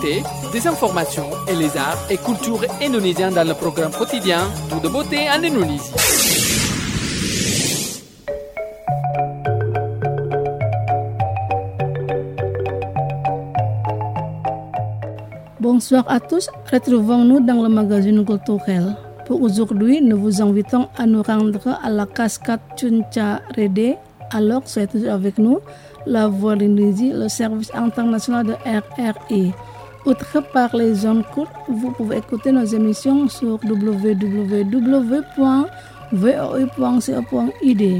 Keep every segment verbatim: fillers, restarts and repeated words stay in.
l'actualité, des informations et les arts et cultures indonésiens dans le programme quotidien Tout de beauté en Indonésie. Bonsoir à tous, retrouvons-nous dans le magazine culturel. Pour aujourd'hui, nous vous invitons à nous rendre à la cascade Chuncha Rede. Alors, soyez toujours avec nous, la Voix d'Indonésie, le service international de R R I. Outre par les zones courtes, vous pouvez écouter nos émissions sur w w w point v o i point c o point i d.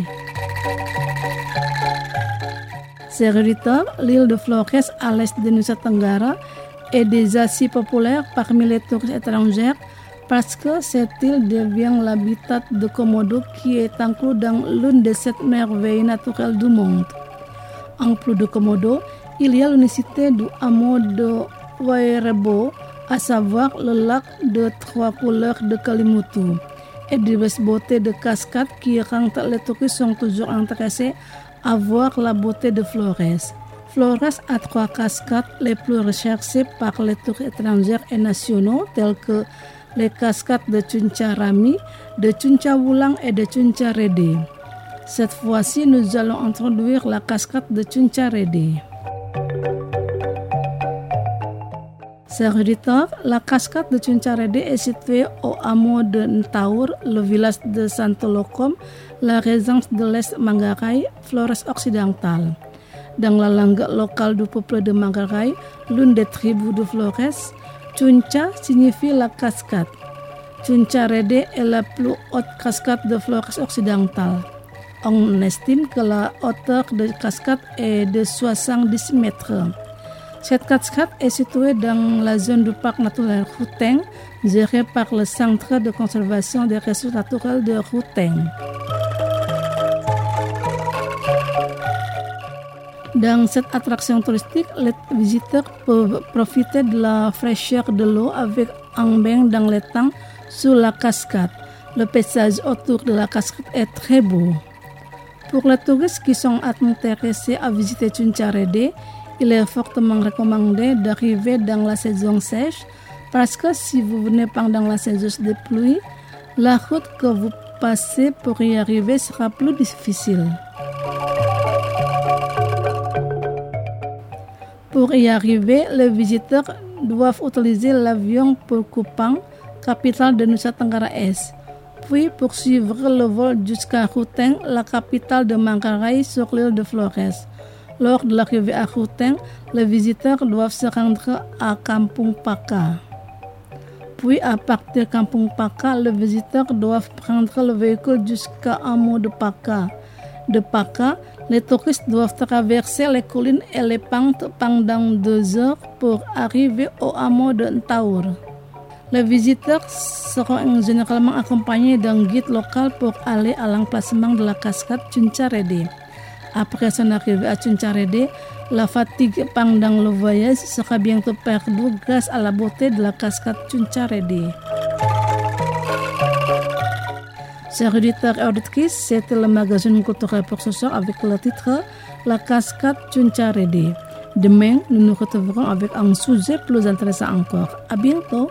Chers auditeurs, l'île de Flores à l'est de Nusa Tenggara est déjà si populaire parmi les touristes étrangers parce que cette île devient l'habitat de Komodo qui est inclus dans l'une des sept merveilles naturelles du monde. En plus de Komodo, il y a l'unicité du hameau de Wairebo, à savoir le lac de trois couleurs de Kalimutu, et diverses beautés de cascades qui rendent les touristes sont toujours intéressés à voir la beauté de Flores. Flores a trois cascades les plus recherchées par les touristes étrangers et nationaux, telles que les cascades de Chuncha Rami, de Chuncha Wulang et de Chuncha Rede. Cette fois-ci, nous allons introduire la cascade de Chuncha Rede. Chers auditeurs, la cascade de Chuncha Rede est située au hameau de Ntaur, le village de Santo Locom, la résidence de l'Est Manggarai, Flores occidentale. Dans la langue locale du peuple de Manggarai, l'une des tribus de Flores, Chuncha signifie la cascade. Chuncha Rede est la plus haute cascade de Flores occidentale. On estime que la hauteur de cascade est de soixante-dix mètres. Cette cascade est située dans la zone du parc naturel Ruteng, gérée par le Centre de conservation des ressources naturelles de Ruteng. Dans cette attraction touristique, les visiteurs peuvent profiter de la fraîcheur de l'eau avec un bain dans l'étang sous la cascade. Le paysage autour de la cascade est très beau. Pour les touristes qui sont intéressés à visiter Chuncha Rede, il est fortement recommandé d'arriver dans la saison sèche parce que si vous venez pendant la saison de pluie, la route que vous passez pour y arriver sera plus difficile. Pour y arriver, les visiteurs doivent utiliser l'avion pour Kupang, capitale de Nusa Tenggara Est, puis poursuivre le vol jusqu'à Ruteng, la capitale de Manggarai sur l'île de Flores. Lors de l'arrivée à Ruteng, les visiteurs doivent se rendre à Kampung Paka. Puis à partir de Kampung Paka, les visiteurs doivent prendre le véhicule jusqu'à hameau de Paka. De Paka, les touristes doivent traverser les collines et les pentes pendant deux heures pour arriver au hameau de Ntaur. Les visiteurs seront généralement accompagnés d'un guide local pour aller à l'emplacement de la cascade Chuncha Rede. Après son arrivée à Chuncha Rede, la fatigue pendant le voyage sera bientôt perdue grâce à la beauté de la cascade Chuncha Rede. Chers auditeurs et auditrices, c'était le magazine culturel pour ce soir avec le titre La cascade Chuncha Rede. Demain, nous nous retrouverons avec un sujet plus intéressant encore. À bientôt.